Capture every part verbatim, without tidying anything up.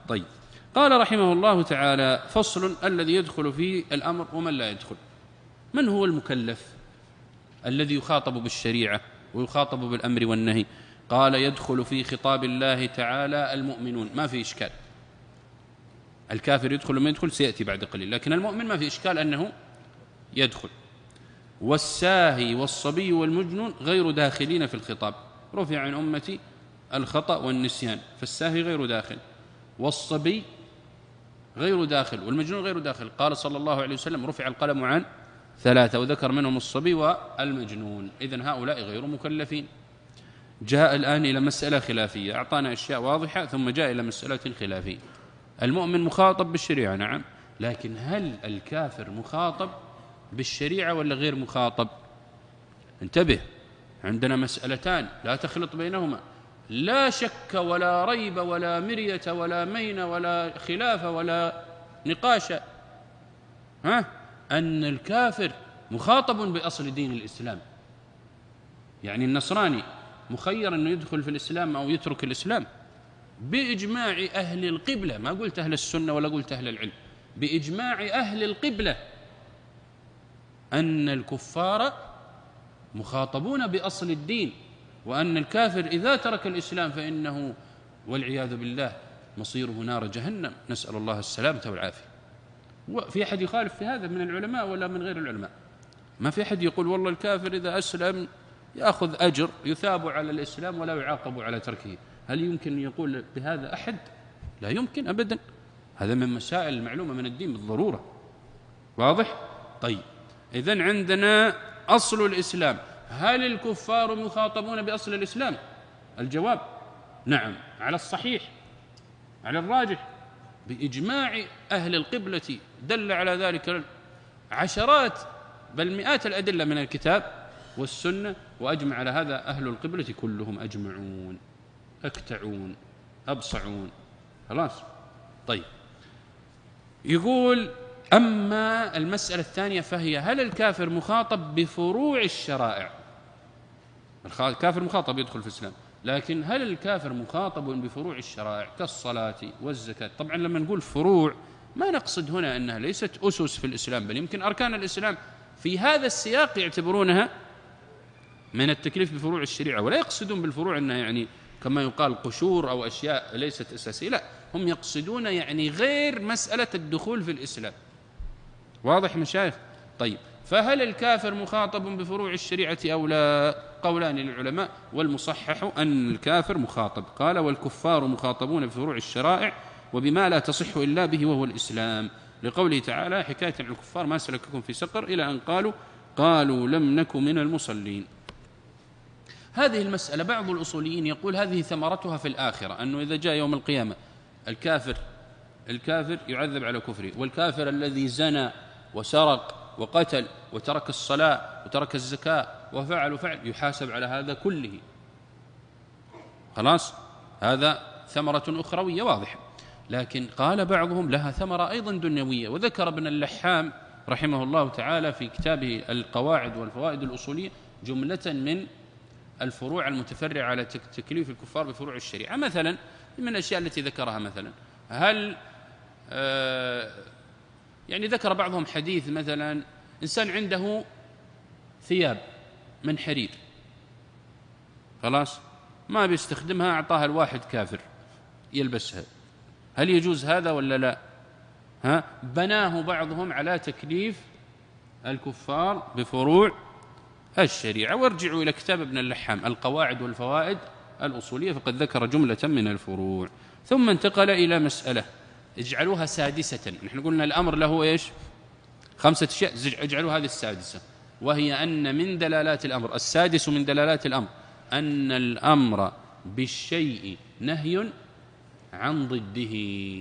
طيب. قال رحمه الله تعالى: فصل: الذي يدخل فيه الأمر ومن لا يدخل. من هو المكلف الذي يخاطب بالشريعة ويخاطب بالأمر والنهي؟ قال: يدخل في خطاب الله تعالى المؤمنون، ما في إشكال. الكافر يدخل وما يدخل سيأتي بعد قليل، لكن المؤمن ما في إشكال أنه يدخل. والساهي والصبي والمجنون غير داخلين في الخطاب، رفع عن أمتي الخطأ والنسيان، فالساهي غير داخل، والصبي غير داخل، والمجنون غير داخل. قال صلى الله عليه وسلم: رفع القلم عن ثلاثة، وذكر منهم الصبي والمجنون. إذن هؤلاء غير مكلفين. جاء الآن إلى مسألة خلافية، أعطانا أشياء واضحة ثم جاء إلى مسألة خلافية. المؤمن مخاطب بالشريعة، نعم، لكن هل الكافر مخاطب بالشريعة ولا غير مخاطب؟ انتبه، عندنا مسألتان لا تخلط بينهما، لا شك ولا ريب ولا مرية ولا مين ولا خلاف ولا نقاش، ها أن الكافر مخاطب بأصل دين الإسلام. يعني النصراني مخير أنه يدخل في الإسلام أو يترك الإسلام بإجماع أهل القبلة، ما قلت أهل السنة ولا قلت أهل العلم، بإجماع أهل القبلة أن الكفار مخاطبون بأصل الدين، وأن الكافر إذا ترك الإسلام فإنه والعياذ بالله مصيره نار جهنم، نسأل الله السلامة والعافية. وفي أحد يخالف في هذا من العلماء ولا من غير العلماء؟ ما في أحد يقول والله الكافر إذا أسلم يأخذ أجر، يثاب على الإسلام ولا يعاقب على تركه. هل يمكن يقول بهذا أحد؟ لا يمكن أبدا. هذا من مسائل المعلومة من الدين بالضرورة. واضح؟ طيب، إذن عندنا أصل الإسلام. هل الكفار مخاطبون بأصل الإسلام؟ الجواب نعم، على الصحيح، على الراجح، بإجماع أهل القبلة. دل على ذلك عشرات بل مئات الأدلة من الكتاب والسنة، وأجمع على هذا أهل القبلة كلهم أجمعون أكتعون أبصعون. خلاص. طيب، يقول: أما المسألة الثانية فهي: هل الكافر مخاطب بفروع الشرائع؟ الكافر مخاطب يدخل في الإسلام، لكن هل الكافر مخاطب بفروع الشرائع كالصلاة والزكاة؟ طبعا لما نقول فروع ما نقصد هنا أنها ليست أسس في الإسلام، بل يمكن أركان الإسلام في هذا السياق يعتبرونها من التكليف بفروع الشريعة، ولا يقصدون بالفروع أنها يعني كما يقال قشور أو أشياء ليست أساسية، لا، هم يقصدون يعني غير مسألة الدخول في الإسلام. واضح مشايخ؟ طيب، فهل الكافر مخاطب بفروع الشريعة أو لا؟ قولان للعلماء، والمصحح أن الكافر مخاطب. قال: والكفار مخاطبون بفروع الشرائع وبما لا تصح إلا به وهو الإسلام، لقوله تعالى حكاية عن الكفار: ما سلككم في سقر، إلى أن قالوا قالوا لم نك من المصلين. هذه المسألة بعض الأصوليين يقول هذه ثمرتها في الآخرة، أنه إذا جاء يوم القيامة الكافر الكافر يعذب على كفره، والكافر الذي زنى وسرق وقتل وترك الصلاة وترك الزكاة وفعل وفعل يحاسب على هذا كله. خلاص، هذا ثمرة أخروية واضحة. لكن قال بعضهم لها ثمرة أيضا دنيوية، وذكر ابن اللحام رحمه الله تعالى في كتابه القواعد والفوائد الأصولية جملة من الفروع المتفرعة على تكليف الكفار بفروع الشريعة. مثلا من الأشياء التي ذكرها، مثلا هل آه يعني ذكر بعضهم حديث، مثلا إنسان عنده ثياب من حرير، خلاص ما بيستخدمها، أعطاها الواحد كافر يلبسها، هل يجوز هذا ولا لا؟ ها بناه بعضهم على تكليف الكفار بفروع الشريعة. وارجعوا إلى كتاب ابن اللحام القواعد والفوائد الأصولية، فقد ذكر جملة من الفروع. ثم انتقل إلى مسألة اجعلوها سادسة. نحن قلنا الأمر له إيش؟ خمسة أشياء، اجعلوا هذه السادسة، وهي أن من دلالات الأمر، السادس من دلالات الأمر، أن الأمر بالشيء نهي عن ضده،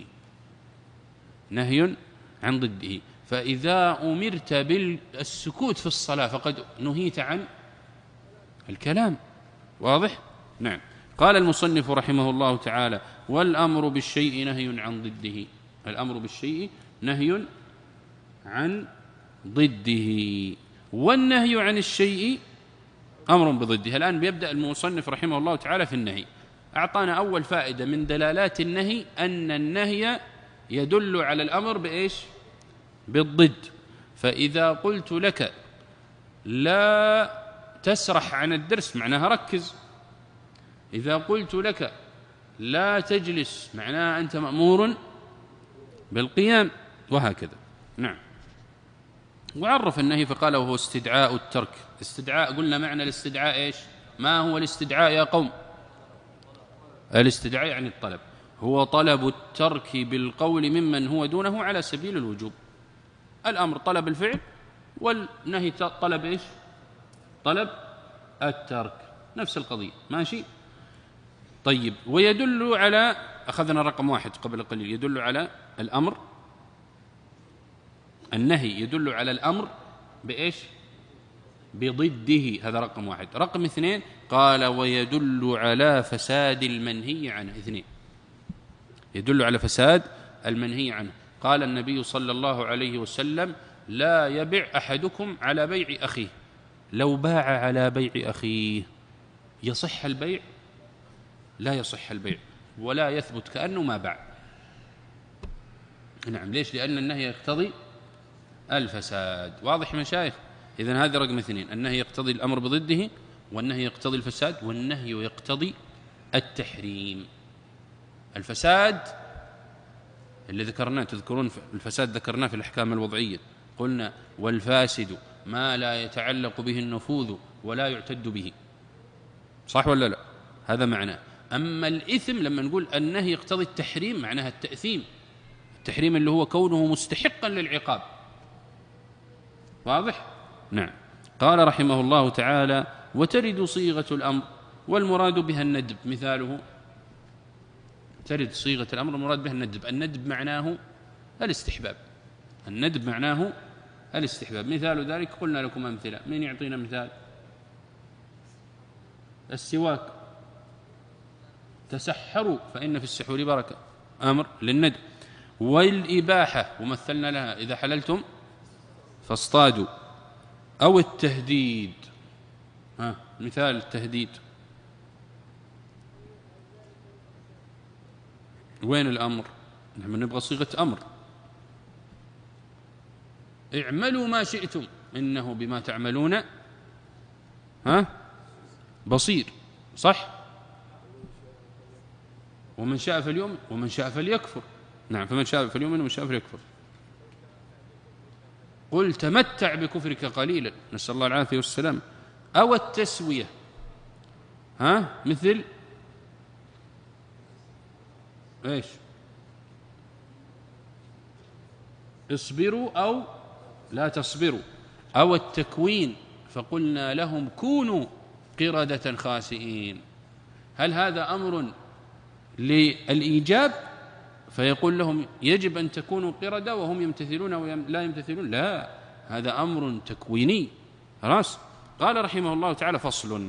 نهي عن ضده. فإذا أمرت بالسكوت في الصلاة فقد نهيت عن الكلام. واضح؟ نعم. قال المصنف رحمه الله تعالى: والأمر بالشيء نهي عن ضده. الأمر بالشيء نهي عن ضده، والنهي عن الشيء أمر بضده. الآن بيبدأ المصنف رحمه الله تعالى في النهي. أعطانا أول فائدة من دلالات النهي أن النهي يدل على الأمر بإيش؟ بالضد. فإذا قلت لك لا تسرح عن الدرس معناها ركز، إذا قلت لك لا تجلس معناها أنت مأمور بالقيام، وهكذا. نعم. وعرف النهي فقال وهو استدعاء الترك. استدعاء قلنا معنى الاستدعاء إيش؟ ما هو الاستدعاء يا قوم؟ الاستدعاء يعني الطلب، هو طلب الترك بالقول ممن هو دونه على سبيل الوجوب. الأمر طلب الفعل والنهي طلب إيش؟ طلب الترك، نفس القضية. ماشي؟ طيب. ويدل على، أخذنا رقم واحد قبل قليل، يدل على الأمر، النهي يدل على الأمر بإيش؟ بضده، هذا رقم واحد. رقم اثنين قال ويدل على فساد المنهي عنه. اثنين، يدل على فساد المنهي عنه. قال النبي صلى الله عليه وسلم لا يبع أحدكم على بيع أخيه. لو باع على بيع أخيه يصح البيع؟ لا يصح البيع ولا يثبت كأنه ما باع. نعم. ليش؟ لأن النهي يقتضي الفساد. واضح مشايخ؟ إذن هذا رقم اثنين، النهي يقتضي الأمر بضده، والنهي يقتضي الفساد، والنهي يقتضي التحريم. الفساد اللي ذكرناه، تذكرون الفساد ذكرناه في الأحكام الوضعية، قلنا والفاسد ما لا يتعلق به النفوذ ولا يعتد به، صح ولا لا؟ هذا معناه. أما الإثم لما نقول النهي يقتضي التحريم معناها التأثيم، التحريم اللي هو كونه مستحقا للعقاب. واضح؟ نعم. قال رحمه الله تعالى وترد صيغة الأمر والمراد بها الندب. مثاله ترد صيغة الأمر المراد بها الندب. الندب معناه الاستحباب، الندب معناه الاستحباب. مثال ذلك قلنا لكم أمثلة. من يعطينا مثال؟ السواك، تسحروا فإن في السحور بركة، أمر للندب. والإباحة ومثلنا لها إذا حللتم فاصطادوا. أو التهديد، ها مثال التهديد، وين الأمر؟ نحن نبغى صيغة أمر. اعملوا ما شئتم إنه بما تعملون ها بصير، صح؟ ومن شاء فليؤمن ومن شاء فليكفر. نعم. فمن شاء فليؤمن ومن شاء فليكفر. قل تمتع بكفرك قليلا، نسأل الله العافية والسلام. أو التسوية، ها مثل إيش؟ اصبروا أو لا تصبروا. أو التكوين فقلنا لهم كونوا قردة خاسئين. هل هذا أمر للإيجاب فيقول لهم يجب أن تكونوا قردة وهم يمتثلون ولا يمتثلون؟ لا، هذا أمر تكويني. خلاص. قال رحمه الله تعالى فصل.